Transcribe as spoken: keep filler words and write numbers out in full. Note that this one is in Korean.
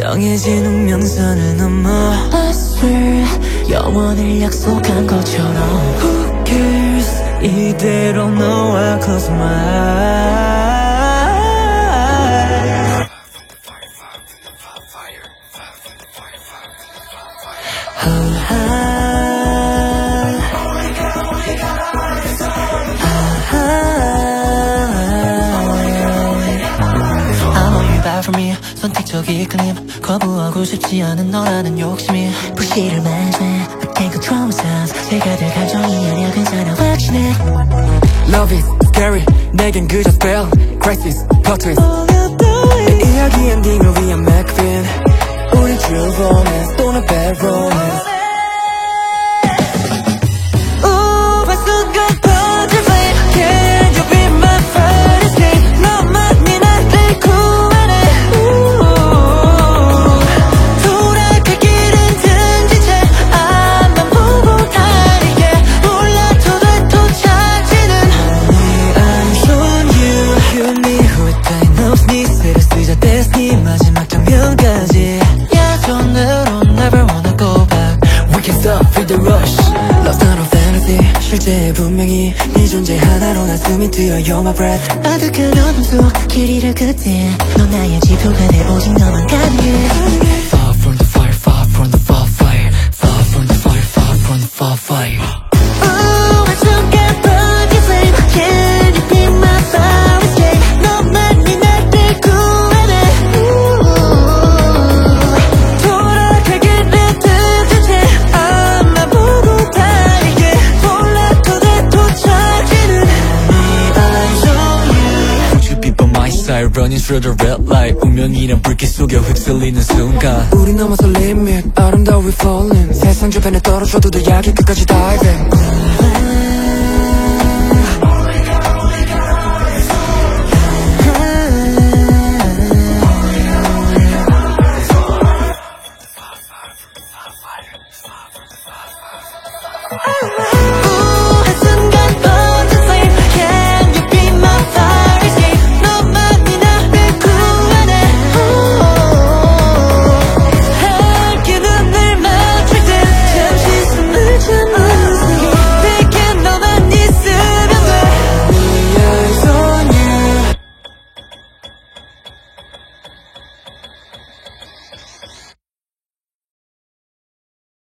정해진 운명선을 넘어 I swear 영원을 약속한 것처럼 Who cares 이대로 너와 close my eyes oh, for me 선택적인 클림 거부하고 싶지 않은 너라는 욕심이 부시를 맞아 I can't control myself 제가 될 감정이 아니야 괜찮아 확신해 Love is scary 내겐 그저 spell crisis plot twist 이 이야기 엔딩을 위한 McFin 우린 true romance 또는 bad romance 네 마지막 장면까지 예전으로 never wanna go back We can stop with the rush Love's not a fantasy 실제 분명히 네 존재 하나로 난 숨이 트여 You're my breath 아득한 어둠 속 길 잃을 끝에 넌 나의 지표가 돼 오직 너만 가능해 Far from the fire, far from the far fire Far from the fire, far from the far fire Oh, I still get burnt in flame Can you be my fire escape 너만이 나를 구해내 돌아가기를 틈틈이 앞만 보고 달리게 몰라도 돼 도착지는 네 eyes on you Won't you be by my side running through the red light 운명이란 불길 속에 휩쓸리는 순간 우리 넘어서 limit 아름다워 we falling 세상 저변에 떨어져도 더 약이 끝까지 diving Oh,